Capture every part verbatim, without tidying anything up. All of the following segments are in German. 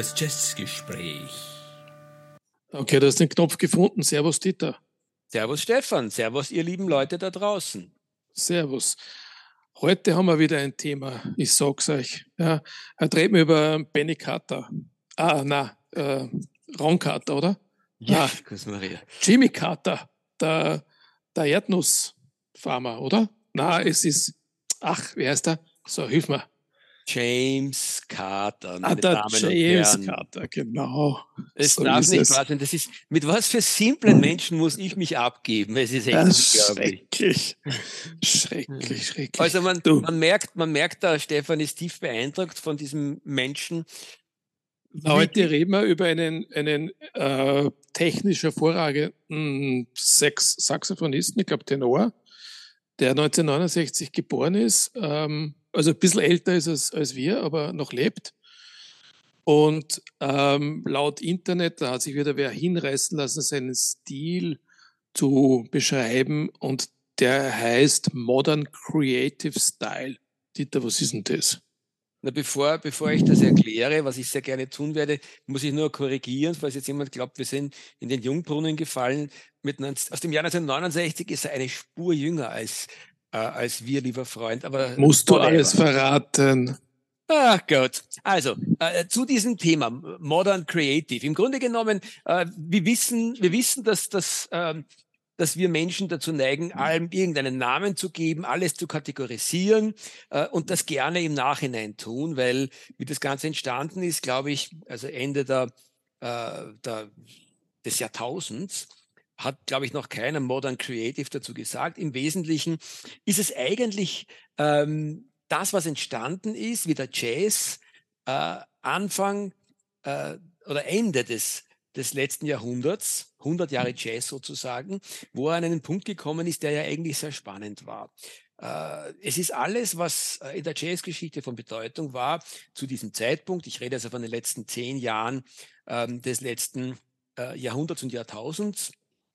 Das Jazzgespräch. Okay, du hast den Knopf gefunden. Servus, Dieter. Servus, Stefan. Servus, ihr lieben Leute da draußen. Servus. Heute haben wir wieder ein Thema. Ich sag's euch. Ja, heute reden wir über Benny Carter. Ah, na, äh, Ron Carter, oder? Ja, Ah, Maria. Jimmy Carter, der, der Erdnussfarmer, oder? Na, es ist, ach, wie heißt der? So, hilf mir. James Carter, meine Ah, der Damen James und Herren. Carter, genau. Es So darf ist nicht es. wahr sein. Das ist, mit was für simplen Menschen muss ich mich abgeben? Es ist echt Ah, unglaublich. schrecklich. Schrecklich, schrecklich. Also man, Du, man merkt, man merkt, da Stefan ist tief beeindruckt von diesem Menschen. heute reden wir über einen, einen äh, technisch hervorragenden Sex Saxophonisten, ich glaube Tenor, der neunzehnhundertneunundsechzig geboren ist. Ähm, also ein bisschen älter ist es als wir, aber noch lebt. Und ähm, laut Internet, da hat sich wieder wer hinreißen lassen, seinen Stil zu beschreiben. Und der heißt Modern Creative Style. Dieter, was ist denn das? Na, bevor, bevor ich das erkläre, was ich sehr gerne tun werde, muss ich nur korrigieren, falls jetzt jemand glaubt, wir sind in den Jungbrunnen gefallen. Mit, aus dem Jahr neunzehnhundertneunundsechzig ist er eine Spur jünger als, äh, als wir, lieber Freund. Aber Musst du whatever. alles verraten? Ach Gott. Also, äh, zu diesem Thema, Modern Creative. Im Grunde genommen, äh, wir wissen, wir wissen, dass, dass, ähm, dass wir Menschen dazu neigen, allem irgendeinen Namen zu geben, alles zu kategorisieren äh, und das gerne im Nachhinein tun, weil wie das Ganze entstanden ist, glaube ich, also Ende der, äh, der, des Jahrtausends, hat, glaube ich, noch keiner Modern Creative dazu gesagt. Im Wesentlichen ist es eigentlich ähm, das, was entstanden ist, wie der Jazz äh, Anfang äh, oder Ende des, des letzten Jahrhunderts, hundert Jahre Jazz sozusagen, wo er an einen Punkt gekommen ist, der ja eigentlich sehr spannend war. Äh, es ist alles, was in der Jazzgeschichte von Bedeutung war, zu diesem Zeitpunkt, ich rede also von den letzten zehn Jahren ähm, des letzten äh, Jahrhunderts und Jahrtausends,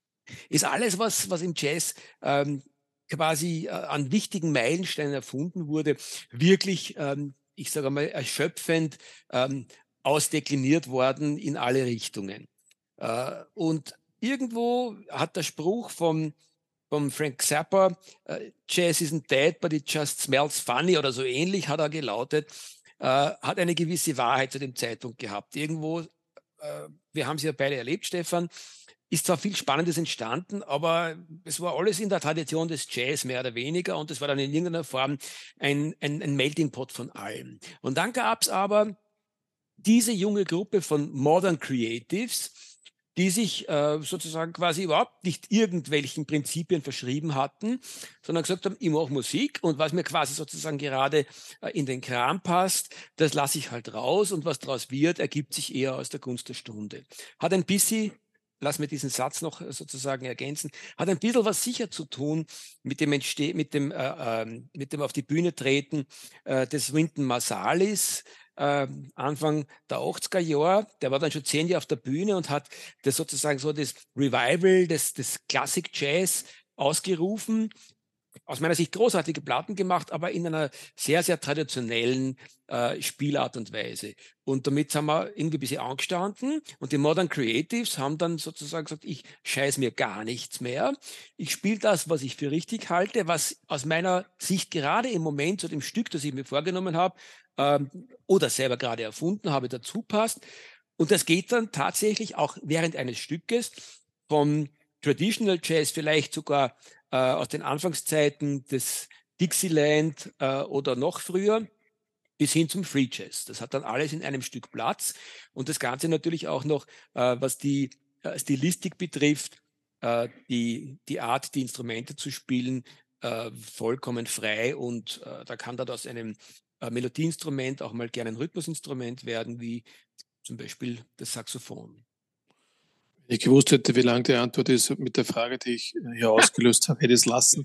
ist alles, was, was im Jazz ähm, quasi äh, an wichtigen Meilensteinen erfunden wurde, wirklich, ähm, ich sage mal, erschöpfend ähm, ausdekliniert worden in alle Richtungen. Äh, und irgendwo hat der Spruch vom, vom Frank Zappa, äh, Jazz isn't dead, but it just smells funny oder so ähnlich, hat er gelautet, äh, hat eine gewisse Wahrheit zu dem Zeitpunkt gehabt. Irgendwo, äh, wir haben es ja beide erlebt, Stefan, ist zwar viel Spannendes entstanden, aber es war alles in der Tradition des Jazz, mehr oder weniger, und es war dann in irgendeiner Form ein, ein, ein Melting Pot von allem. Und dann gab es aber diese junge Gruppe von Modern Creatives, die sich äh, sozusagen quasi überhaupt nicht irgendwelchen Prinzipien verschrieben hatten, sondern gesagt haben, ich mache Musik und was mir quasi sozusagen gerade äh, in den Kram passt, das lasse ich halt raus und was daraus wird, ergibt sich eher aus der Gunst der Stunde. Hat ein bisschen, lass mir diesen Satz noch sozusagen ergänzen, hat ein bisschen was sicher zu tun mit dem, Entste mit dem, äh, äh, mit dem auf die Bühne treten äh, des Wynton Marsalis, äh, Anfang der achtziger Jahre. Der war dann schon zehn Jahre auf der Bühne und hat das sozusagen so das Revival des, des Classic Jazz ausgerufen. Aus meiner Sicht großartige Platten gemacht, aber in einer sehr, sehr traditionellen äh, Spielart und Weise. Und damit haben wir irgendwie ein bisschen angestanden und die Modern Creatives haben dann sozusagen gesagt, ich scheiß mir gar nichts mehr. Ich spiele das, was ich für richtig halte, was aus meiner Sicht gerade im Moment zu dem Stück, das ich mir vorgenommen habe ähm, oder selber gerade erfunden habe, dazu passt. Und das geht dann tatsächlich auch während eines Stückes vom Traditional Jazz vielleicht sogar äh, aus den Anfangszeiten des Dixieland äh, oder noch früher bis hin zum Free Jazz. Das hat dann alles in einem Stück Platz und das Ganze natürlich auch noch, äh, was die äh, Stilistik betrifft, äh, die, die Art, die Instrumente zu spielen, äh, vollkommen frei und äh, da kann dann aus einem äh, Melodieinstrument auch mal gerne ein Rhythmusinstrument werden, wie zum Beispiel das Saxophon. Wenn ich gewusst hätte, wie lang die Antwort ist mit der Frage, die ich hier ausgelöst habe, hätte ich es lassen.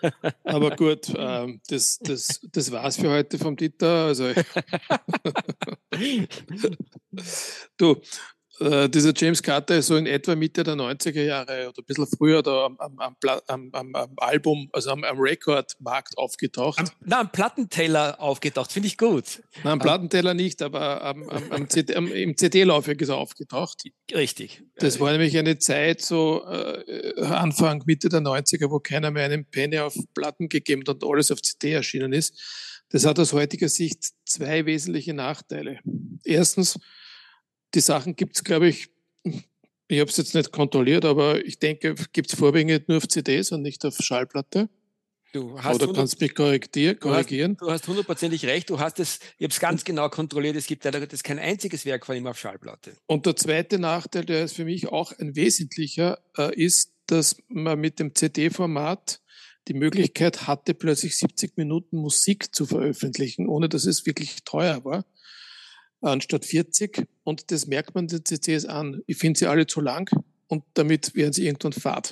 Aber gut, ähm, das, das, das war's für heute vom Dieter. Also, du, Äh, dieser James Carter ist so in etwa Mitte der neunziger Jahre oder ein bisschen früher da am, am, am, am, am, am Album, also am, am Rekordmarkt aufgetaucht. Am, na, am Plattenteller aufgetaucht, finde ich gut. Na, am Plattenteller nicht, aber am, am, am C D, am, im C D-Laufwerk ist er aufgetaucht. Richtig. Das war nämlich eine Zeit, so äh, Anfang, Mitte der neunziger, wo keiner mehr einen Penny auf Platten gegeben hat und alles auf C D erschienen ist. Das hat aus heutiger Sicht zwei wesentliche Nachteile. Erstens, die Sachen gibt es, glaube ich, ich habe es jetzt nicht kontrolliert, aber ich denke, gibt es vorwiegend nur auf C Ds und nicht auf Schallplatte. Du hast Oder kannst du mich korrigieren? Du hast, du hast hundertprozentig recht. Du hast es, ich habe es ganz genau kontrolliert. Es gibt leider kein einziges Werk von ihm auf Schallplatte. Und der zweite Nachteil, der ist für mich auch ein wesentlicher, äh, ist, dass man mit dem C D-Format die Möglichkeit hatte, plötzlich siebzig Minuten Musik zu veröffentlichen, ohne dass es wirklich teuer war, anstatt vierzig. Und das merkt man den C Ds an. Ich finde sie alle zu lang und damit werden sie irgendwann fad.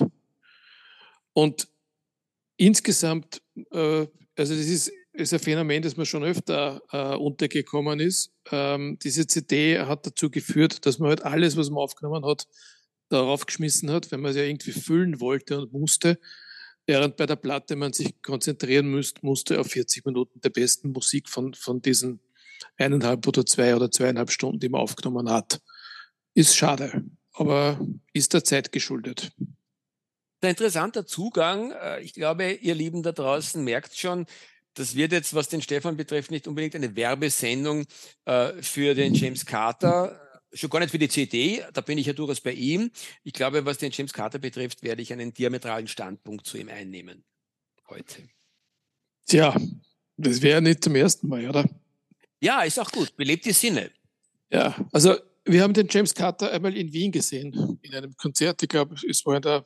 Und insgesamt, äh, also das ist, ist ein Phänomen, das mir schon öfter äh, untergekommen ist. Ähm, diese C D hat dazu geführt, dass man halt alles, was man aufgenommen hat, darauf geschmissen hat, wenn man es ja irgendwie füllen wollte und musste, während bei der Platte man sich konzentrieren müsst, musste auf vierzig Minuten der besten Musik von, von diesen eineinhalb oder zwei oder zweieinhalb Stunden, die man aufgenommen hat. Ist schade, aber ist der Zeit geschuldet. Ein interessanter Zugang. Ich glaube, ihr Lieben da draußen merkt schon, das wird jetzt, was den Stefan betrifft, nicht unbedingt eine Werbesendung äh, für den James Carter, schon gar nicht für die C D, da bin ich ja durchaus bei ihm. Ich glaube, was den James Carter betrifft, werde ich einen diametralen Standpunkt zu ihm einnehmen heute. Tja, das wäre nicht zum ersten Mal, oder? Ja, ist auch gut. Belebt die Sinne. Ja, also wir haben den James Carter einmal in Wien gesehen, in einem Konzert. Ich glaube, es war in der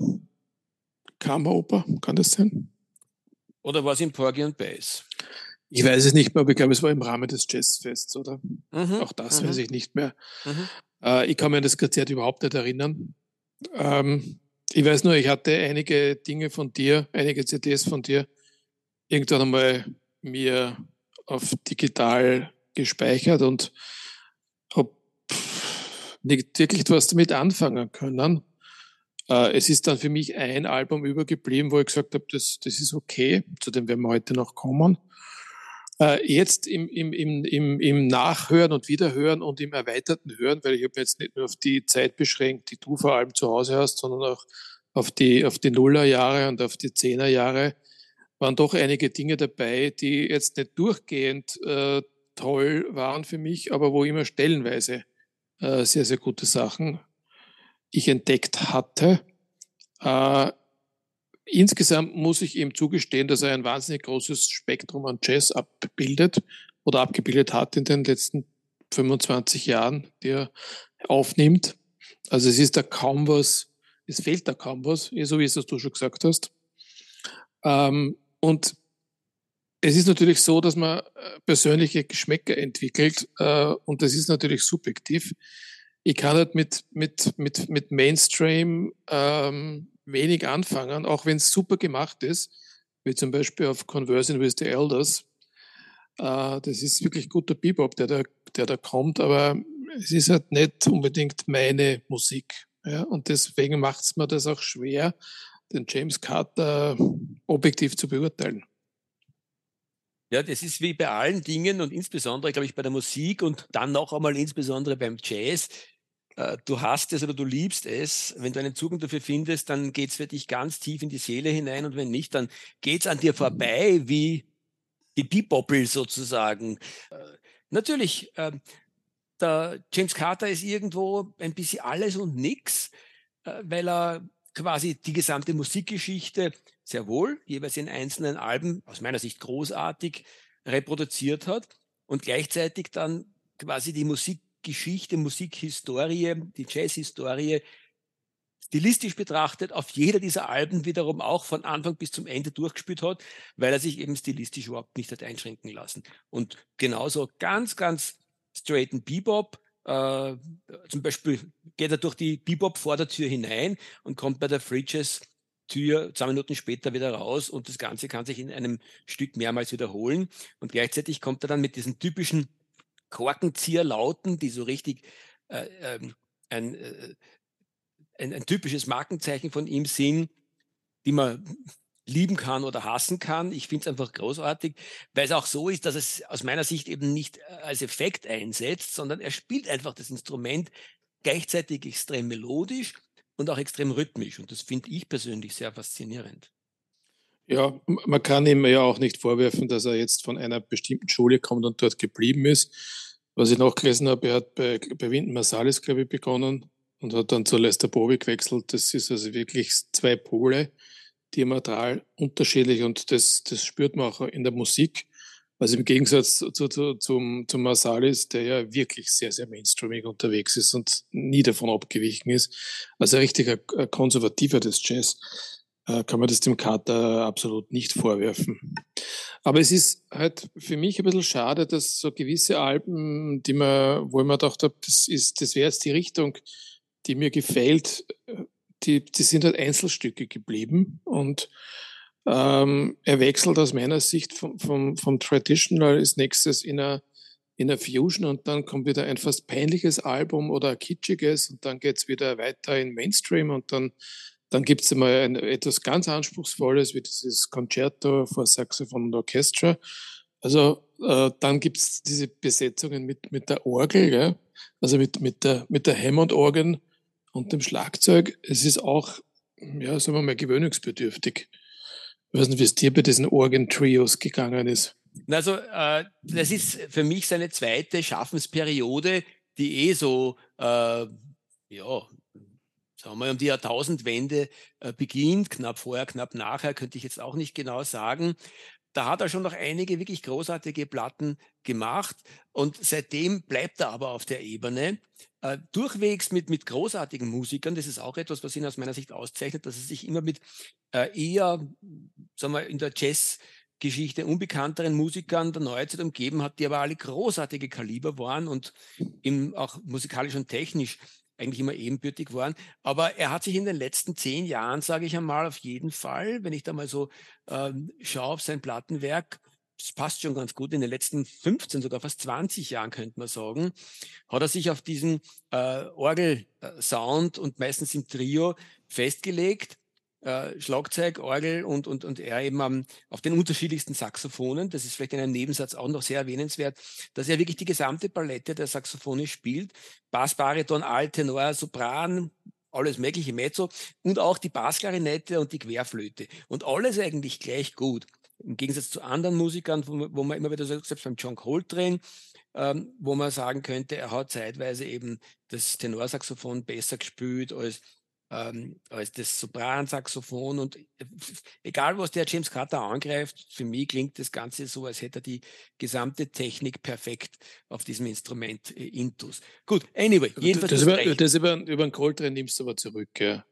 Kammeroper, kann das sein? Oder war es in Porgy und Bess? Ich weiß es nicht mehr, aber ich glaube, es war im Rahmen des Jazzfests, oder? Mhm, Auch das mhm. weiß ich nicht mehr. Mhm. Äh, ich kann mich an das Konzert überhaupt nicht erinnern. Ähm, ich weiß nur, ich hatte einige Dinge von dir, einige C Ds von dir, irgendwann einmal mir auf digital gespeichert und habe nicht wirklich was damit anfangen können. Äh, es ist dann für mich ein Album übergeblieben, wo ich gesagt habe, das, das ist okay, zu dem werden wir heute noch kommen. Äh, jetzt im, im, im, im, im Nachhören und Wiederhören und im erweiterten Hören, weil ich habe jetzt nicht nur auf die Zeit beschränkt, die du vor allem zu Hause hast, sondern auch auf die, auf die Nullerjahre und auf die Zehnerjahre, waren doch einige Dinge dabei, die jetzt nicht durchgehend äh, toll waren für mich, aber wo immer stellenweise äh, sehr, sehr gute Sachen ich entdeckt hatte. Äh, insgesamt muss ich ihm zugestehen, dass er ein wahnsinnig großes Spektrum an Jazz abbildet oder abgebildet hat in den letzten fünfundzwanzig Jahren, die er aufnimmt. Also es ist da kaum was, es fehlt da kaum was, so wie es das du schon gesagt hast. Ähm, und es ist natürlich so, dass man persönliche Geschmäcker entwickelt äh, und das ist natürlich subjektiv. Ich kann halt mit, mit, mit, mit Mainstream ähm, wenig anfangen, auch wenn es super gemacht ist, wie zum Beispiel auf Conversing with the Elders. Äh, das ist wirklich guter Bebop, der da, der da kommt, aber es ist halt nicht unbedingt meine Musik. Ja? Und deswegen macht es mir das auch schwer, den James Carter objektiv zu beurteilen. Ja, das ist wie bei allen Dingen und insbesondere, glaube ich, bei der Musik und dann noch einmal insbesondere beim Jazz. Äh, du hast es oder du liebst es. Wenn du einen Zugang dafür findest, dann geht es für dich ganz tief in die Seele hinein und wenn nicht, dann geht es an dir vorbei wie die Bebopel sozusagen. Äh, natürlich, äh, der James Carter ist irgendwo ein bisschen alles und nix, äh, weil er quasi die gesamte Musikgeschichte sehr wohl, jeweils in einzelnen Alben, aus meiner Sicht großartig, reproduziert hat und gleichzeitig dann quasi die Musikgeschichte, Musikhistorie, die Jazzhistorie stilistisch betrachtet auf jeder dieser Alben wiederum auch von Anfang bis zum Ende durchgespielt hat, weil er sich eben stilistisch überhaupt nicht hat einschränken lassen. Und genauso ganz, ganz straighten Bebop, äh, zum Beispiel geht er durch die Bebop-Vordertür hinein und kommt bei der Free Jazz Tür zwei Minuten später wieder raus und das Ganze kann sich in einem Stück mehrmals wiederholen. Und gleichzeitig kommt er dann mit diesen typischen Korkenzieherlauten, die so richtig äh, ähm, ein, äh, ein, ein typisches Markenzeichen von ihm sind, die man lieben kann oder hassen kann. Ich finde es einfach großartig, weil es auch so ist, dass es aus meiner Sicht eben nicht als Effekt einsetzt, sondern er spielt einfach das Instrument gleichzeitig extrem melodisch und auch extrem rhythmisch. Und das finde ich persönlich sehr faszinierend. Ja, man kann ihm ja auch nicht vorwerfen, dass er jetzt von einer bestimmten Schule kommt und dort geblieben ist. Was ich nachgelesen habe, er hat bei, bei Wynton Marsalis, glaube ich, begonnen und hat dann zu Lester Bowie gewechselt. Das ist also wirklich zwei Pole, diametral unterschiedlich, und das, das spürt man auch in der Musik. Also im Gegensatz zu, zu, zum, zum Marsalis, der ja wirklich sehr, sehr mainstreamig unterwegs ist und nie davon abgewichen ist. Also ein richtiger Konservativer des Jazz, äh, kann man das dem Carter absolut nicht vorwerfen. Aber es ist halt für mich ein bisschen schade, dass so gewisse Alben, die man, wo ich mir gedacht habe, das ist, das wäre jetzt die Richtung, die mir gefällt, die, die sind halt Einzelstücke geblieben, und ähm, er wechselt aus meiner Sicht vom, vom, vom Traditional als nächstes in eine, in eine Fusion, und dann kommt wieder ein fast peinliches Album oder ein kitschiges, und dann geht's wieder weiter in Mainstream, und dann, dann gibt's einmal ein, etwas ganz Anspruchsvolles wie dieses Concerto for Saxophone und Orchestra. Also äh, dann gibt's diese Besetzungen mit, mit der Orgel, ja? Also mit, mit der, mit der Hammond-Orgel und dem Schlagzeug. Es ist auch, ja, sagen wir mal, gewöhnungsbedürftig. Ich weiß nicht, wie es dir bei diesen Organ-Trios gegangen ist. Also, äh, das ist für mich seine zweite Schaffensperiode, die eh so, äh, ja, sagen wir mal, um die Jahrtausendwende äh, beginnt. Knapp vorher, knapp nachher, könnte ich jetzt auch nicht genau sagen. Da hat er schon noch einige wirklich großartige Platten gemacht, und seitdem bleibt er aber auf der Ebene. Äh, durchwegs mit, mit großartigen Musikern. Das ist auch etwas, was ihn aus meiner Sicht auszeichnet, dass er sich immer mit äh, eher, sagen wir, in der Jazzgeschichte unbekannteren Musikern der Neuzeit umgeben hat, die aber alle großartige Kaliber waren und ihm auch musikalisch und technisch eigentlich immer ebenbürtig waren. Aber er hat sich in den letzten zehn Jahren, sage ich einmal, auf jeden Fall, wenn ich da mal so ähm, schaue auf sein Plattenwerk, das passt schon ganz gut, in den letzten fünfzehn, sogar fast zwanzig Jahren, könnte man sagen, hat er sich auf diesen äh, Orgelsound und meistens im Trio festgelegt. Äh, Schlagzeug, Orgel und, und, und er eben um, auf den unterschiedlichsten Saxophonen. Das ist vielleicht in einem Nebensatz auch noch sehr erwähnenswert, dass er wirklich die gesamte Palette der Saxophone spielt. Bass, Bariton, Alt, Tenor, Sopran, alles mögliche Mezzo, und auch die Bassklarinette und die Querflöte. Und alles eigentlich gleich gut. Im Gegensatz zu anderen Musikern, wo, wo man immer wieder sagt, selbst beim John Coltrane, ähm, wo man sagen könnte, er hat zeitweise eben das Tenorsaxophon besser gespielt als ähm, als das Sopransaxophon, und egal was der James Carter angreift, für mich klingt das Ganze so, als hätte er die gesamte Technik perfekt auf diesem Instrument äh, intus. Gut, anyway, jedenfalls Das, das über, Recht. das über, über den Coltrane nimmst du aber zurück, ja.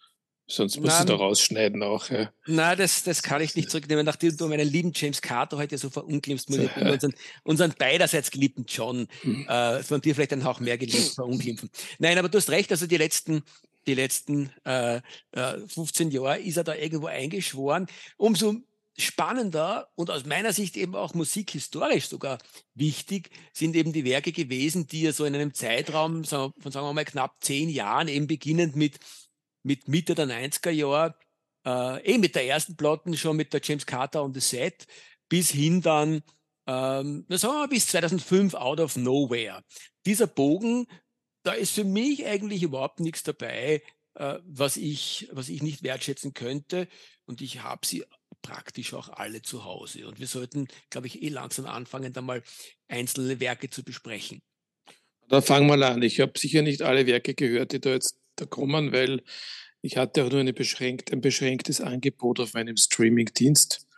Sonst musst du es da Nein, rausschneiden auch, ja. nein, das, das kann ich nicht zurücknehmen, nachdem du meinen lieben James Carter heute so verunglimpfst, muss ich unseren, unseren beiderseits geliebten John äh, von dir vielleicht einen Hauch mehr geliebt verunglimpfen. Nein, aber du hast recht, also die letzten die letzten äh, äh, fünfzehn Jahre ist er da irgendwo eingeschworen. Umso spannender und aus meiner Sicht eben auch musikhistorisch sogar wichtig sind eben die Werke gewesen, die er so in einem Zeitraum von, sagen wir mal, knapp zehn Jahren, eben beginnend mit, mit Mitte der neunziger Jahre, äh, eh mit der ersten Platten schon mit der James Carter on the Set, bis hin dann, ähm, na sagen wir mal, bis zweitausendfünf Out of Nowhere. Dieser Bogen, da ist für mich eigentlich überhaupt nichts dabei, äh, was ich, was ich nicht wertschätzen könnte. Und ich habe sie praktisch auch alle zu Hause. Und wir sollten, glaube ich, eh langsam anfangen, da mal einzelne Werke zu besprechen. Da fangen wir an. Ich habe sicher nicht alle Werke gehört, die da jetzt da kommen, weil ich hatte auch nur eine beschränkt, ein beschränktes Angebot auf meinem Streaming-Dienst.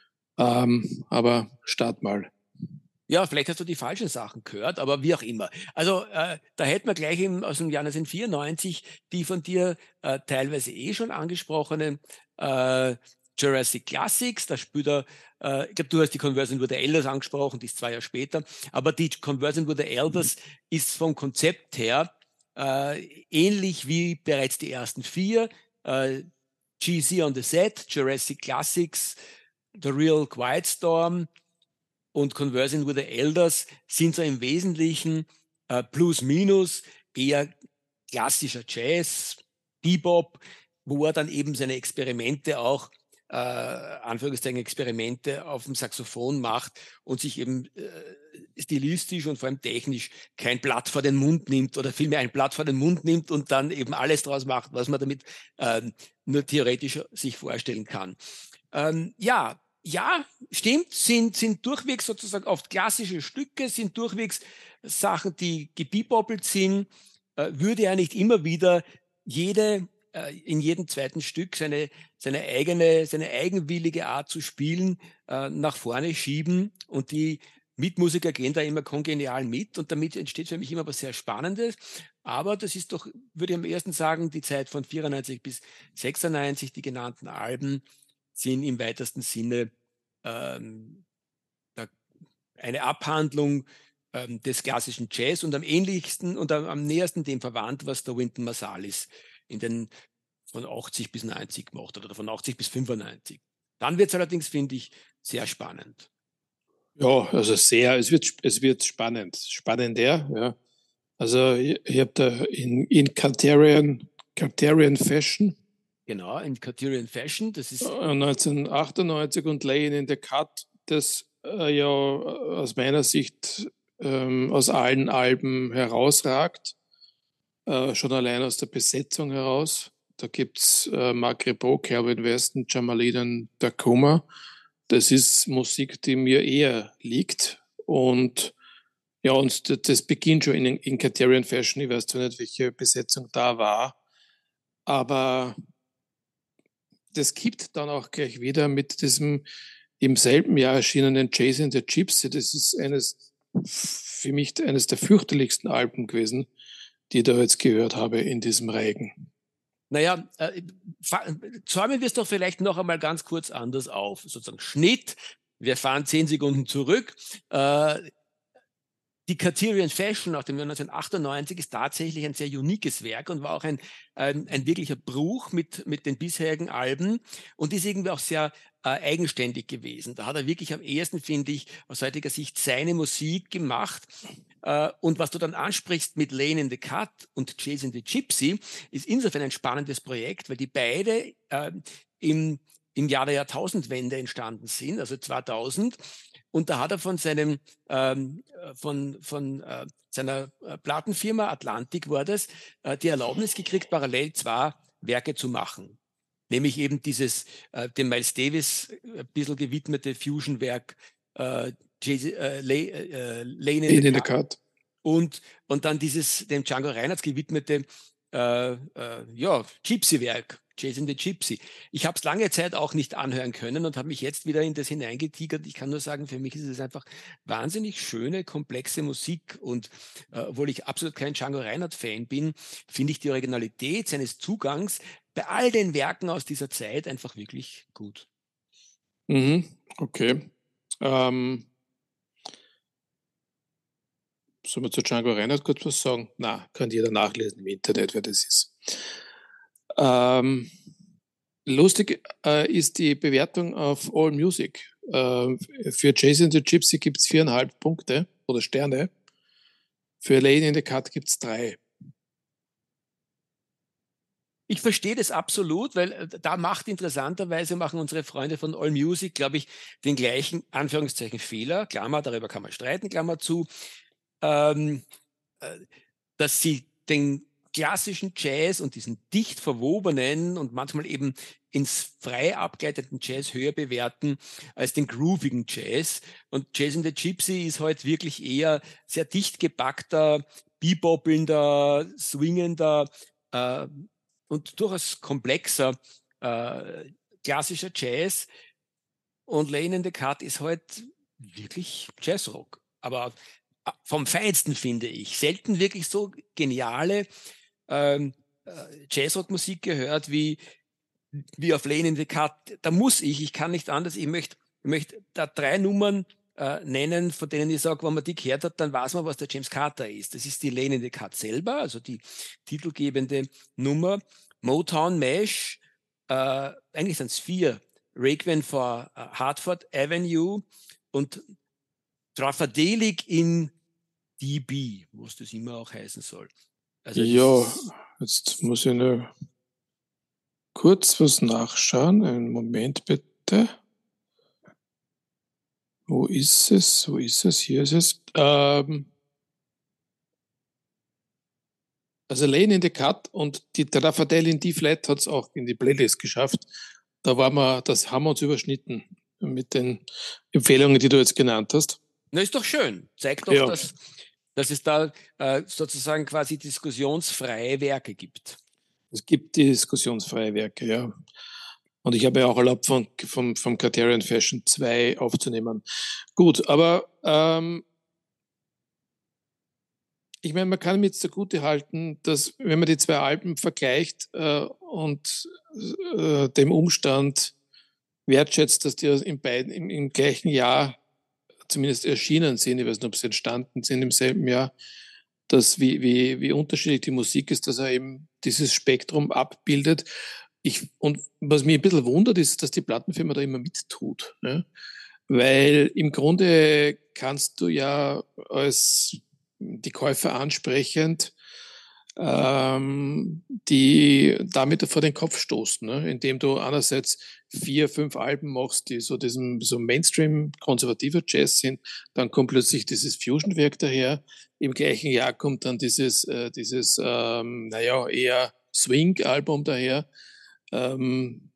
Ähm, aber start mal. Ja, vielleicht hast du die falschen Sachen gehört, aber wie auch immer. Also äh, da hätten wir gleich im, aus dem Jahr neunzehnhundertvierundneunzig die von dir äh, teilweise eh schon angesprochenen äh, Jurassic Classics. Da spielt er, äh, ich glaube, du hast die Conversion with the Elders angesprochen, die ist zwei Jahre später. Aber die Conversion with the Elders ist vom Konzept her äh, ähnlich wie bereits die ersten vier. Äh, G C on the Set, Jurassic Classics, The Real Quiet Storm und Conversing with the Elders sind so im Wesentlichen äh, plus minus eher klassischer Jazz, Bebop, wo er dann eben seine Experimente auch, äh, Anführungszeichen Experimente auf dem Saxophon macht und sich eben äh, stilistisch und vor allem technisch kein Blatt vor den Mund nimmt oder vielmehr ein Blatt vor den Mund nimmt und dann eben alles draus macht, was man damit äh, nur theoretisch sich vorstellen kann. Ähm, ja, ja, stimmt, sind, sind durchwegs sozusagen oft klassische Stücke, sind durchwegs Sachen, die gebeboppelt sind, äh, würde er nicht immer wieder jede in jedem zweiten Stück seine, seine eigene, seine eigenwillige Art zu spielen äh, nach vorne schieben und die Mitmusiker gehen da immer kongenial mit und damit entsteht für mich immer was sehr Spannendes. Aber das ist doch, würde ich am ersten sagen, die Zeit von vierundneunzig bis sechsundneunzig, die genannten Alben sind im weitesten Sinne ähm, eine Abhandlung ähm, des klassischen Jazz und am ähnlichsten und am, am nähersten dem verwandt, was der Wynton Marsalis in den von achtzig bis neunzig gemacht hat oder von achtzig bis fünfundneunzig. Dann wird es allerdings, finde ich, sehr spannend. Ja, also sehr, es wird, es wird spannend, spannender, ja. Also ich, ich habe da in, in Carterian, Carterian Fashion. Genau, in Carterian Fashion, das ist neunzehnhundertachtundneunzig und Laying in the Cut, das äh, ja aus meiner Sicht ähm, aus allen Alben herausragt, äh, schon allein aus der Besetzung heraus. Da gibt es äh, Mark Ribot, Calvin Weston, Jamalidan Tacoma. Das ist Musik, die mir eher liegt. Und ja, und das beginnt schon in, in Carterian Fashion. Ich weiß zwar nicht, welche Besetzung da war, aber das kippt dann auch gleich wieder mit diesem im selben Jahr erschienenen Chasing the Gypsy. Das ist eines, für mich eines der fürchterlichsten Alben gewesen, die ich da jetzt gehört habe in diesem Reigen. Naja, äh, zäumen wir es doch vielleicht noch einmal ganz kurz anders auf. Sozusagen Schnitt, wir fahren zehn Sekunden zurück. Äh, die Carterian Fashion aus dem Jahr neunzehnhundertachtundneunzig ist tatsächlich ein sehr uniques Werk und war auch ein, ein, ein wirklicher Bruch mit, mit den bisherigen Alben und ist irgendwie auch sehr äh, eigenständig gewesen. Da hat er wirklich am ehesten, finde ich, aus heutiger Sicht seine Musik gemacht. Uh, und was du dann ansprichst mit Laying in the Cut und Chasing the Gypsy, ist insofern ein spannendes Projekt, weil die beide uh, im, im Jahr der Jahrtausendwende entstanden sind, also zweitausend. Und da hat er von seinem ähm, von, von äh, seiner Plattenfirma Atlantic war das äh, die Erlaubnis gekriegt, parallel zwei Werke zu machen. Nämlich eben dieses äh, dem Miles Davis ein bisschen gewidmete Fusion-Werk äh, äh, Lay, äh, Laying in, in the Cut. Und, und dann dieses dem Django Reinhardt gewidmete äh, äh, ja, Gypsy-Werk, Chasing the Gypsy. Ich habe es lange Zeit auch nicht anhören können und habe mich jetzt wieder in das hineingetigert. Ich kann nur sagen, für mich ist es einfach wahnsinnig schöne, komplexe Musik. Und äh, obwohl ich absolut kein Django Reinhardt-Fan bin, finde ich die Originalität seines Zugangs bei all den Werken aus dieser Zeit einfach wirklich gut. Mhm, okay. Ähm, Sollen wir zu Django Reinhardt kurz was sagen? Na, kann jeder nachlesen im Internet, wer das ist. Ähm, lustig äh, ist die Bewertung auf AllMusic. Äh, für Chasing the Gypsy gibt es viereinhalb Punkte oder Sterne. Für Laying in the Cut gibt es drei. Ich verstehe das absolut, weil da macht interessanterweise, machen unsere Freunde von AllMusic, glaube ich, den gleichen, Anführungszeichen, Fehler, Klammer, darüber kann man streiten, Klammer zu, ähm, dass sie den klassischen Jazz und diesen dicht verwobenen und manchmal eben ins frei abgeleiteten Jazz höher bewerten als den groovigen Jazz. Und Chasing the Gypsy ist heute wirklich eher sehr dicht gepackter, beboppelnder, swingender, äh, und durchaus komplexer äh, klassischer Jazz. Und Laying in the Cut ist halt wirklich Jazzrock. Aber vom Feinsten, finde ich. Selten wirklich so geniale ähm, Jazzrock-Musik gehört wie, wie auf Laying in the Cut. Da muss ich, ich kann nicht anders, ich möchte ich möcht da drei Nummern äh, nennen, von denen ich sage, wenn man die gehört hat, dann weiß man, was der James Carter ist. Das ist die Laying in the Cut selber, also die titelgebende Nummer. Motown Mesh, äh, eigentlich sind es vier. Requiem for uh, Hartford Avenue und Trafadelic in D B, was das immer auch heißen soll. Also ja, jetzt muss ich nur kurz was nachschauen. Einen Moment bitte. Wo ist es? Wo ist es? Hier ist es. Ähm, also Lane in the Cut und die Tafadell in D-Flat hat es auch in die Playlist geschafft. Da waren wir, das haben wir uns überschnitten mit den Empfehlungen, die du jetzt genannt hast. Na, ist doch schön. Zeigt doch, Ja. dass, dass es da äh, sozusagen quasi diskussionsfreie Werke gibt. Es gibt diskussionsfreie Werke, ja. Und ich habe ja auch erlaubt, von, vom, vom Criterion Fashion zwei aufzunehmen. Gut, aber ähm, ich meine, man kann mir jetzt zugute halten, dass wenn man die zwei Alben vergleicht äh, und äh, dem Umstand wertschätzt, dass die in beiden, im, im gleichen Jahr zumindest erschienen sind, ich weiß nicht, ob sie entstanden sind im selben Jahr, dass wie, wie, wie unterschiedlich die Musik ist, dass er eben dieses Spektrum abbildet. Ich, und was mich ein bisschen wundert, ist, dass die Plattenfirma da immer mittut. Ne? Weil im Grunde kannst du ja als die Käufer ansprechend ähm, die damit vor den Kopf stoßen, ne? Indem du einerseits vier, fünf Alben machst, die so diesem so Mainstream konservativer Jazz sind, dann kommt plötzlich dieses Fusion-Werk daher. Im gleichen Jahr kommt dann dieses, äh, dieses ähm, naja, eher Swing-Album daher. Ähm,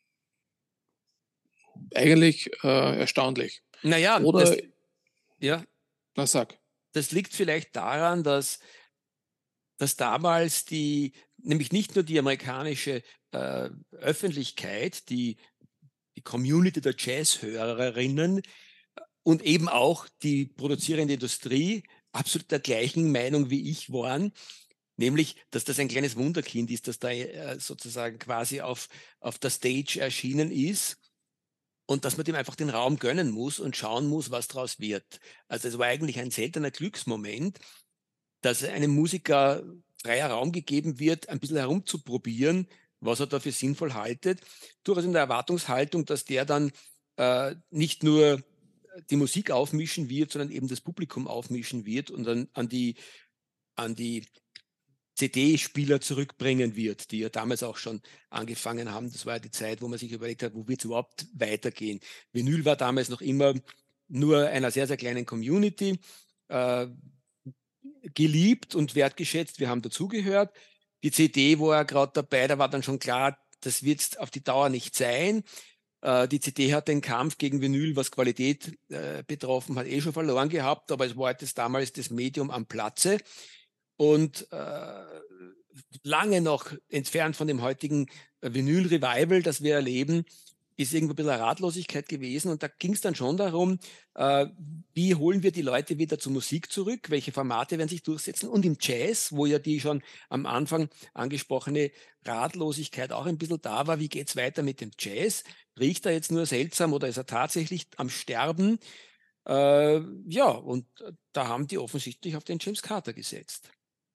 eigentlich äh, erstaunlich. Naja, Oder, das, ja, na sag. das liegt vielleicht daran, dass, dass damals die, nämlich nicht nur die amerikanische äh, Öffentlichkeit, die, die Community der Jazzhörerinnen und eben auch die produzierende Industrie absolut der gleichen Meinung wie ich waren, nämlich, dass das ein kleines Wunderkind ist, das da äh, sozusagen quasi auf, auf der Stage erschienen ist. Und dass man dem einfach den Raum gönnen muss und schauen muss, was daraus wird. Also es war eigentlich ein seltener Glücksmoment, dass einem Musiker freier Raum gegeben wird, ein bisschen herumzuprobieren, was er dafür sinnvoll haltet. Durchaus in der Erwartungshaltung, dass der dann äh, nicht nur die Musik aufmischen wird, sondern eben das Publikum aufmischen wird und dann an die, an die C D-Spieler zurückbringen wird, die ja damals auch schon angefangen haben. Das war ja die Zeit, wo man sich überlegt hat, wo wird es überhaupt weitergehen. Vinyl war damals noch immer nur einer sehr, sehr kleinen Community, äh, geliebt und wertgeschätzt. Wir haben dazugehört. Die C D war ja gerade dabei, da war dann schon klar, das wird auf die Dauer nicht sein. Äh, die C D hat den Kampf gegen Vinyl, was Qualität äh, betroffen hat, eh schon verloren gehabt, aber es war halt das, damals das Medium am Platze. Und äh, lange noch entfernt von dem heutigen Vinyl-Revival, das wir erleben, ist irgendwo ein bisschen eine Ratlosigkeit gewesen. Und da ging es dann schon darum, äh, wie holen wir die Leute wieder zur Musik zurück, welche Formate werden sich durchsetzen. Und im Jazz, wo ja die schon am Anfang angesprochene Ratlosigkeit auch ein bisschen da war, wie geht es weiter mit dem Jazz? Riecht er jetzt nur seltsam oder ist er tatsächlich am Sterben? Äh, ja, und da haben die offensichtlich auf den James Carter gesetzt.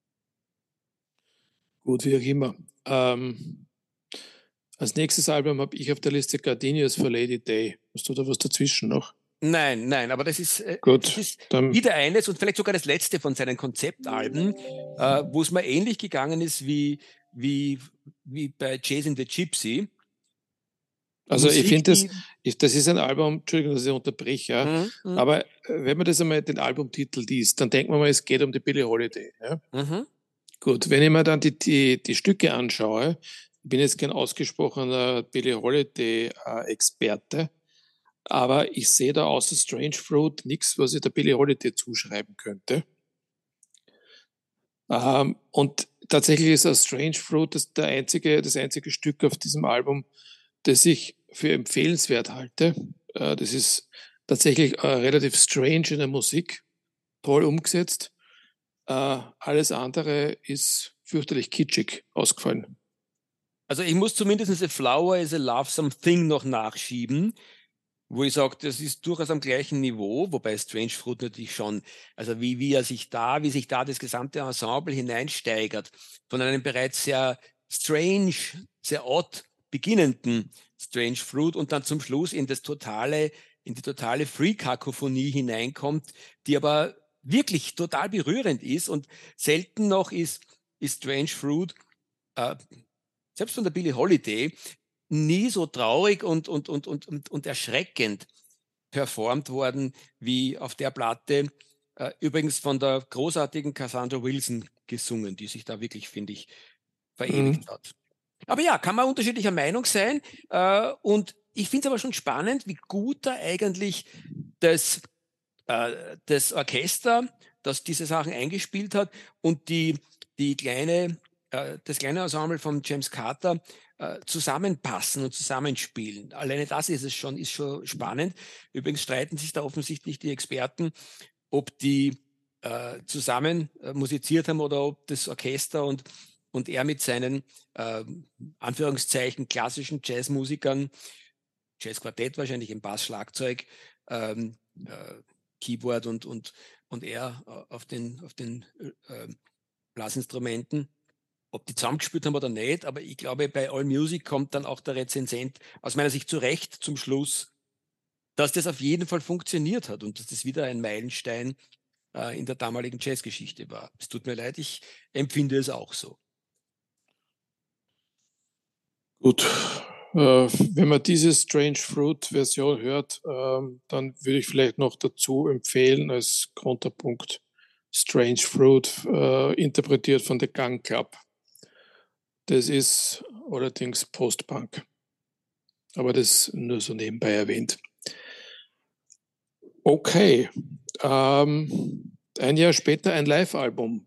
Gut, wie auch immer. Ähm, als nächstes Album habe ich auf der Liste Gardenias for Lady Day. Hast du da was dazwischen noch? Nein, nein, aber das ist, äh, Gut, das ist dann, wieder eines und vielleicht sogar das letzte von seinen Konzeptalben, äh, wo es mir ähnlich gegangen ist wie, wie, wie bei Jazz in the Gypsy. also ich Musik, finde das, die. ich, das ist ein Album, Entschuldigung, dass ich unterbreche, ja, Mhm, mhm, aber äh, wenn man das einmal den Albumtitel liest, dann denkt man mal, es geht um die Billie Holiday. Ja? mhm. Gut, wenn ich mir dann die, die, die Stücke anschaue, ich bin jetzt kein ausgesprochener Billie Holiday-Experte, aber ich sehe da außer Strange Fruit nichts, was ich der Billie Holiday zuschreiben könnte. Ähm, und tatsächlich ist A Strange Fruit das, der einzige, das einzige Stück auf diesem Album, das ich für empfehlenswert halte. Äh, das ist tatsächlich äh, relativ strange in der Musik, toll umgesetzt. Äh, alles andere ist fürchterlich kitschig ausgefallen. Also ich muss zumindest A Flower is a Lovesome Thing noch nachschieben, wo ich sage, das ist durchaus am gleichen Niveau, wobei Strange Fruit natürlich schon, also wie, wie er sich da, wie sich da das gesamte Ensemble hineinsteigert, von einem bereits sehr strange, sehr odd beginnenden Strange Fruit und dann zum Schluss in das totale, in die totale Free-Kakophonie hineinkommt, die aber wirklich total berührend ist und selten noch ist ist Strange Fruit, äh, selbst von der Billie Holiday, nie so traurig und, und, und, und, und, und erschreckend performt worden wie auf der Platte. Äh, übrigens von der großartigen Cassandra Wilson gesungen, die sich da wirklich, finde ich, verewigt Mhm. hat. Aber ja, kann man unterschiedlicher Meinung sein. Äh, und ich finde es aber schon spannend, wie gut da eigentlich das, äh, das Orchester, das diese Sachen eingespielt hat und die, die kleine, äh, das kleine Ensemble von James Carter äh, zusammenpassen und zusammenspielen. Alleine das ist es schon, ist schon spannend. Übrigens streiten sich da offensichtlich die Experten, ob die äh, zusammen äh, musiziert haben oder ob das Orchester und, und er mit seinen äh, Anführungszeichen klassischen Jazzmusikern, Jazzquartett wahrscheinlich im Bass, Schlagzeug, ähm, äh, Keyboard und, und, und er äh, auf den, auf den äh, Blasinstrumenten, ob die zusammengespielt haben oder nicht, aber ich glaube, bei AllMusic kommt dann auch der Rezensent aus meiner Sicht zu Recht zum Schluss, dass das auf jeden Fall funktioniert hat und dass das wieder ein Meilenstein äh, in der damaligen Jazzgeschichte war. Es tut mir leid, ich empfinde es auch so. Gut. Äh, wenn man diese Strange Fruit-Version hört, ähm, dann würde ich vielleicht noch dazu empfehlen als Konterpunkt Strange Fruit, äh, interpretiert von The Gun Club. Das ist allerdings Post-Punk. Aber das nur so nebenbei erwähnt. Okay. Ähm, ein Jahr später ein Live-Album.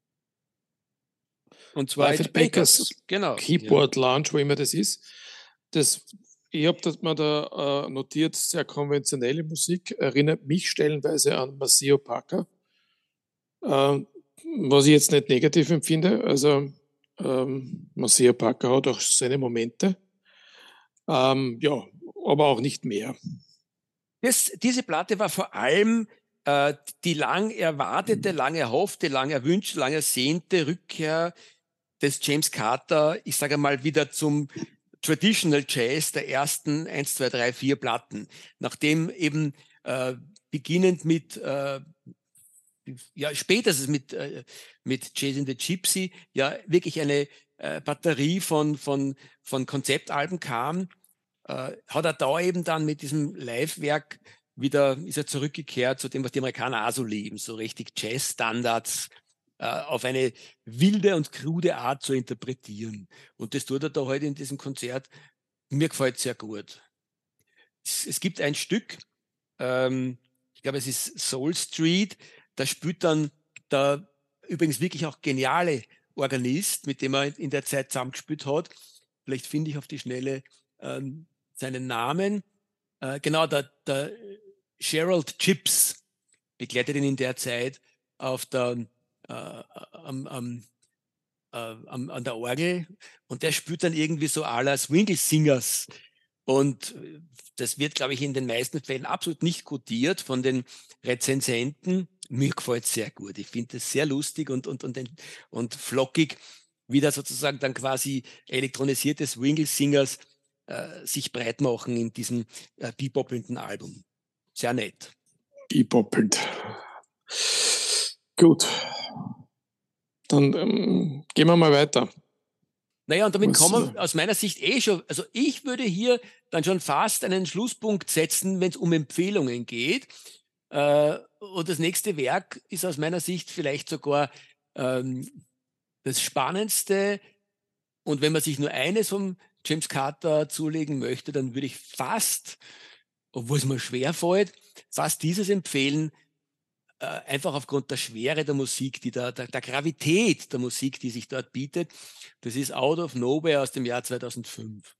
Und zwar Live at Bakers, genau. Keyboard ja. Lounge, wo immer das ist. Das, ich habe das mal da äh, notiert, sehr konventionelle Musik, erinnert mich stellenweise an Maceo Parker, äh, was ich jetzt nicht negativ empfinde. Also ähm, Maceo Parker hat auch seine Momente, ähm, ja, aber auch nicht mehr. Das, diese Platte war vor allem äh, die lang erwartete, lang erhoffte, lang erwünschte, lang ersehnte Rückkehr des James Carter, ich sage mal, wieder zum Traditional Jazz der ersten eins, zwei, drei, vier Platten. Nachdem eben äh, beginnend mit, äh, ja, spätestens mit, äh, mit Chasing the Gypsy, ja, wirklich eine äh, Batterie von, von, von Konzeptalben kam, äh, hat er da eben dann mit diesem Live-Werk wieder, ist er zurückgekehrt zu dem, was die Amerikaner auch so lieben, so richtig Jazz-Standards äh, auf eine wilde und krude Art zu interpretieren. Und das tut er da heute in diesem Konzert. Mir gefällt sehr gut. Es, es gibt ein Stück, ähm, ich glaube, es ist Soul Street, da spielt dann der übrigens wirklich auch geniale Organist, mit dem er in der Zeit zusammengespielt hat. Vielleicht finde ich auf die Schnelle ähm, seinen Namen. Äh, genau, der, der Gerald Chips begleitet ihn in der Zeit auf der, äh, am, am, äh, am, an der Orgel und der spielt dann irgendwie so à la Swingle Singers. Und das wird, glaube ich, in den meisten Fällen absolut nicht kodiert von den Rezensenten. Mir gefällt es sehr gut. Ich finde es sehr lustig und, und, und, und flockig, wie da sozusagen dann quasi elektronisierte Swingle Singers äh, sich breit machen in diesem äh, beboppelnden Album. Sehr nett. Beboppelnd. Gut. Dann ähm, gehen wir mal weiter. Naja, und damit Was, kommen wir aus meiner Sicht eh schon, also ich würde hier dann schon fast einen Schlusspunkt setzen, wenn es um Empfehlungen geht. Äh, und das nächste Werk ist aus meiner Sicht vielleicht sogar ähm, das Spannendste. Und wenn man sich nur eines vom James Carter zulegen möchte, dann würde ich fast, obwohl es mir schwer fällt, fast dieses empfehlen, äh, einfach aufgrund der Schwere der Musik, die da, der, der Gravität der Musik, die sich dort bietet. Das ist Out of Nowhere aus dem Jahr zweitausendfünf.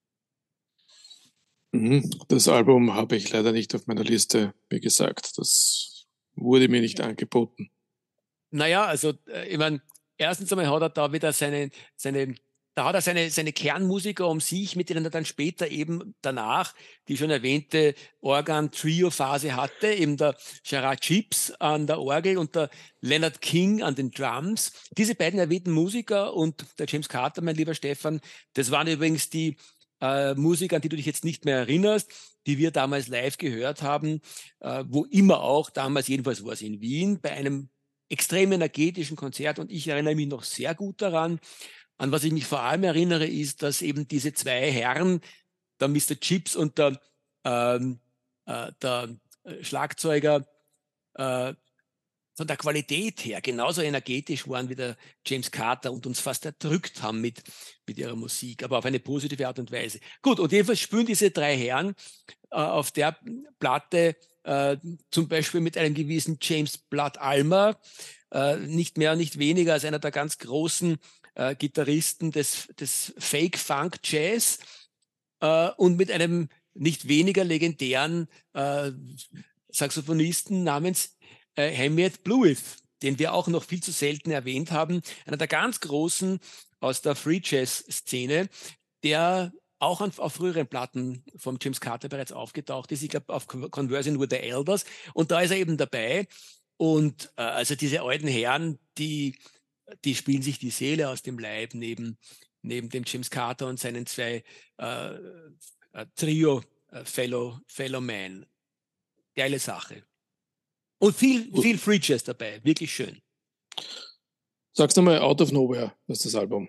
Das Album habe ich leider nicht auf meiner Liste, wie gesagt. Das wurde mir nicht angeboten. Naja, also ich meine, erstens einmal hat er da wieder seine, seine da hat er seine, seine Kernmusiker um sich, mit denen er dann später eben danach die schon erwähnte Organ-Trio-Phase hatte, eben der Gerard Chips an der Orgel und der Leonard King an den Drums. Diese beiden erwähnten Musiker und der James Carter, mein lieber Stefan, das waren übrigens die äh, Musiker, an die du dich jetzt nicht mehr erinnerst, die wir damals live gehört haben, äh, wo immer auch, damals jedenfalls war es in Wien, bei einem extrem energetischen Konzert und ich erinnere mich noch sehr gut daran. An was ich mich vor allem erinnere, ist, dass eben diese zwei Herren, der Mister Chips und der, ähm, äh, der Schlagzeuger, äh, von der Qualität her genauso energetisch waren wie der James Carter und uns fast erdrückt haben mit, mit ihrer Musik, aber auf eine positive Art und Weise. Gut, und jedenfalls spüren diese drei Herren äh, auf der Platte äh, zum Beispiel mit einem gewissen James Blood Almer, äh, nicht mehr, nicht weniger als einer der ganz großen äh, Gitarristen des, des Fake Funk Jazz äh, und mit einem nicht weniger legendären äh, Saxophonisten namens äh, Hamiet Blueth, den wir auch noch viel zu selten erwähnt haben, einer der ganz Großen aus der Free Jazz Szene, der auch an, auf früheren Platten vom James Carter bereits aufgetaucht ist, ich glaube auf Conversing with the Elders, und da ist er eben dabei. Und äh, also diese alten Herren, die, die spielen sich die Seele aus dem Leib neben, neben dem James Carter und seinen zwei äh, äh, Trio äh, Fellow, Fellow Man. Geile Sache. Und viel, viel Free Jazz dabei, wirklich schön. Sagst du mal, Out of Nowhere heißt das Album.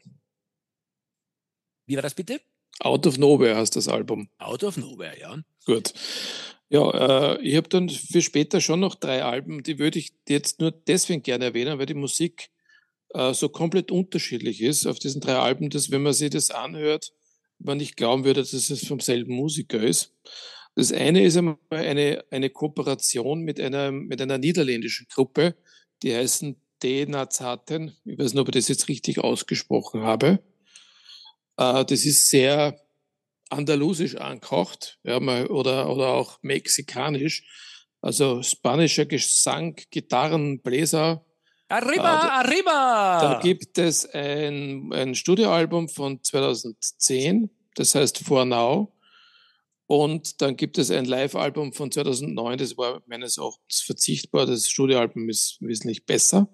Wie war das bitte? Out of Nowhere heißt das Album. Out of Nowhere, ja. Gut. Ja, äh, ich habe dann für später schon noch drei Alben, die würde ich jetzt nur deswegen gerne erwähnen, weil die Musik äh, so komplett unterschiedlich ist auf diesen drei Alben, dass wenn man sich das anhört, man nicht glauben würde, dass es vom selben Musiker ist. Das eine ist einmal eine, eine Kooperation mit einer, mit einer niederländischen Gruppe, die heißen De Nazaten. Ich weiß nicht, ob ich das jetzt richtig ausgesprochen habe. Äh, das ist sehr andalusisch angehaucht, ja, oder, oder auch mexikanisch. Also spanischer Gesang, Gitarren, Bläser. Arriba, äh, da, arriba! Da gibt es ein, ein Studioalbum von zweitausendzehn, das heißt For Now. Und dann gibt es ein Live-Album von zweitausendneun, das war meines Erachtens verzichtbar. Das Studioalbum ist wesentlich besser.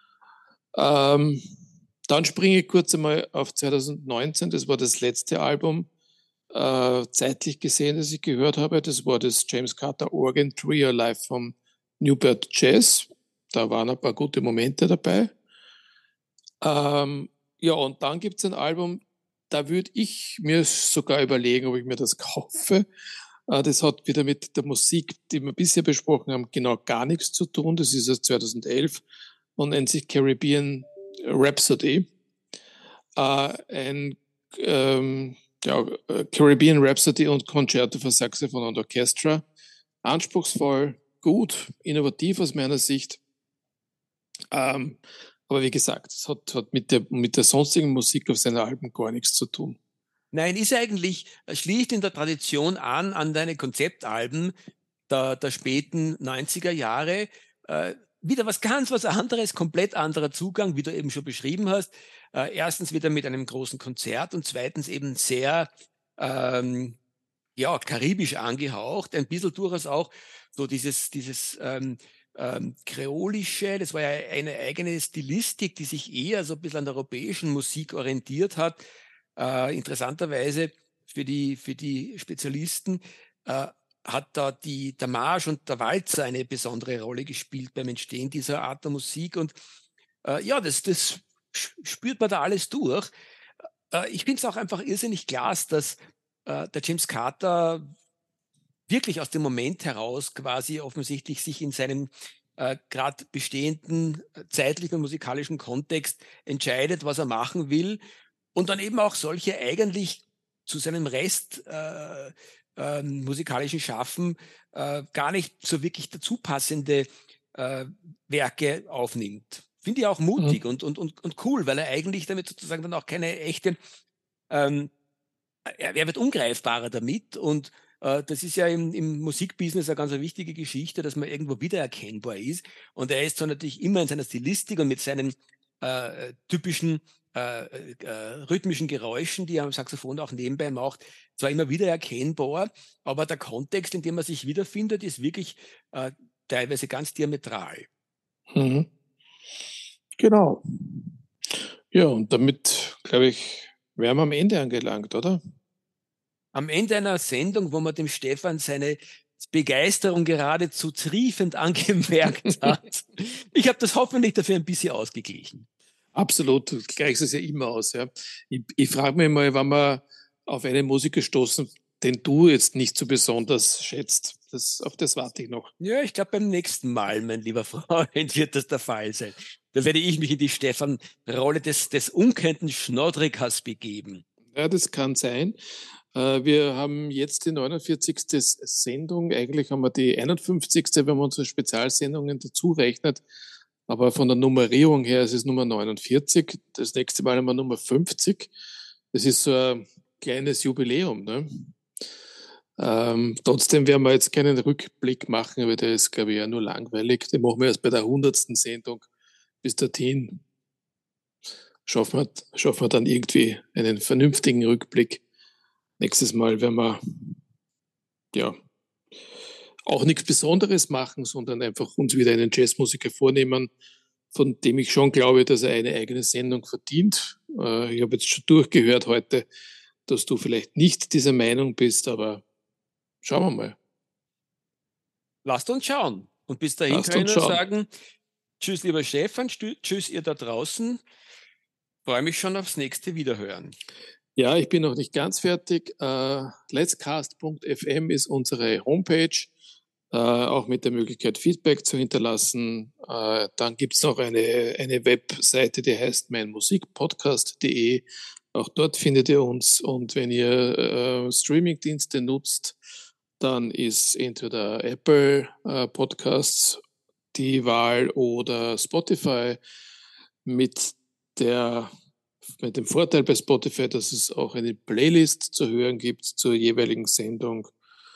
Ähm, dann springe ich kurz einmal auf zweitausendneunzehn, das war das letzte Album, äh, zeitlich gesehen, das ich gehört habe. Das war das James Carter Organ Trio live vom Newport Jazz. Da waren ein paar gute Momente dabei. Ähm, ja, und dann gibt es ein Album, da würde ich mir sogar überlegen, ob ich mir das kaufe. Äh, das hat wieder mit der Musik, die wir bisher besprochen haben, genau gar nichts zu tun. Das ist aus zweitausendelf und nennt sich Caribbean Rhapsody. Äh, ein ähm, ja, Caribbean Rhapsody und Concerto für Saxophon und Orchestra. Anspruchsvoll, gut, innovativ aus meiner Sicht. Ähm, aber wie gesagt, es hat, hat mit, der, mit der sonstigen Musik auf seinen Alben gar nichts zu tun. Nein, ist eigentlich, schließt in der Tradition an, an deine Konzeptalben der, der späten neunziger Jahre. Äh, wieder was ganz was anderes, komplett anderer Zugang, wie du eben schon beschrieben hast. Äh, erstens wieder mit einem großen Konzert und zweitens eben sehr ähm, ja, karibisch angehaucht, ein bisschen durchaus auch so dieses, dieses ähm, ähm, kreolische, das war ja eine eigene Stilistik, die sich eher so ein bisschen an der europäischen Musik orientiert hat. Äh, interessanterweise für die, für die Spezialisten äh, hat da die, der Marsch und der Walzer eine besondere Rolle gespielt beim Entstehen dieser Art der Musik. Und äh, ja, das, das spürt man da alles durch. Äh, ich finde es auch einfach irrsinnig klasse, dass äh, der James Carter wirklich aus dem Moment heraus quasi offensichtlich sich in seinem äh, gerade bestehenden äh, zeitlichen und musikalischen Kontext entscheidet, was er machen will und dann eben auch solche eigentlich zu seinem Rest äh, äh, musikalischen Schaffen äh, gar nicht so wirklich dazu passende äh, Werke aufnimmt. Finde ich auch mutig mhm. und, und, und, und cool, weil er eigentlich damit sozusagen dann auch keine echte, ähm, er, er wird ungreifbarer damit und äh, das ist ja im, im Musikbusiness eine ganz eine wichtige Geschichte, dass man irgendwo wiedererkennbar ist und er ist so natürlich immer in seiner Stilistik und mit seinen äh, typischen Äh, äh, rhythmischen Geräuschen, die er am Saxophon auch nebenbei macht, zwar immer wieder erkennbar, aber der Kontext, in dem er sich wiederfindet, ist wirklich äh, teilweise ganz diametral. Mhm. Genau. Ja, und damit, glaube ich, wären wir am Ende angelangt, oder? Am Ende einer Sendung, wo wir dem Stefan seine Begeisterung geradezu triefend angemerkt hat. Ich habe das hoffentlich dafür ein bisschen ausgeglichen. Absolut, du gleichst es ja immer aus. Ja. Ich, ich frage mich mal, wenn wir auf einen Musiker stoßen, den du jetzt nicht so besonders schätzt. Das, auf das warte ich noch. Ja, ich glaube, beim nächsten Mal, mein lieber Freund, wird das der Fall sein. Da werde ich mich in die Stefan-Rolle des, des unkennten Schnoddrikers begeben. Ja, das kann sein. Wir haben jetzt die neunundvierzigste Sendung. Eigentlich haben wir die einundfünfzigste, wenn man unsere Spezialsendungen dazu rechnet. Aber von der Nummerierung her ist es Nummer neunundvierzig. Das nächste Mal haben wir Nummer fünfzig. Das ist so ein kleines Jubiläum. Ne? Ähm, trotzdem werden wir jetzt keinen Rückblick machen, aber der ist, glaube ich, ja nur langweilig. Den machen wir erst bei der hundertsten Sendung. Bis dorthin schaffen wir, schaffen wir dann irgendwie einen vernünftigen Rückblick. Nächstes Mal werden wir ja auch nichts Besonderes machen, sondern einfach uns wieder einen Jazzmusiker vornehmen, von dem ich schon glaube, dass er eine eigene Sendung verdient. Äh, ich habe jetzt schon durchgehört heute, dass du vielleicht nicht dieser Meinung bist, aber schauen wir mal. Lasst uns schauen. Und bis dahin Lasst kann ich nur schauen. sagen, tschüss, lieber Stefan, tschüss, ihr da draußen. Freue mich schon aufs nächste Wiederhören. Ja, ich bin noch nicht ganz fertig. Uh, letscast punkt f m ist unsere Homepage, uh, auch mit der Möglichkeit, Feedback zu hinterlassen. Uh, dann gibt es noch eine, eine Webseite, die heißt meinmusikpodcast punkt de. Auch dort findet ihr uns. Und wenn ihr uh, Streamingdienste nutzt, dann ist entweder Apple uh, Podcasts die Wahl oder Spotify mit der mit dem Vorteil bei Spotify, dass es auch eine Playlist zu hören gibt zur jeweiligen Sendung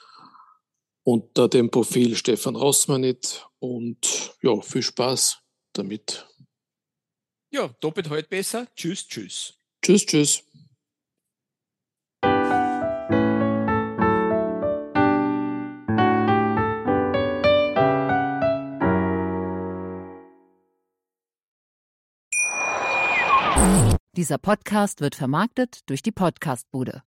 unter dem Profil Stefan Rossmanit. Und ja, viel Spaß damit. Ja, doppelt heute besser. Tschüss, tschüss. Tschüss, tschüss. Dieser Podcast wird vermarktet durch die Podcastbude.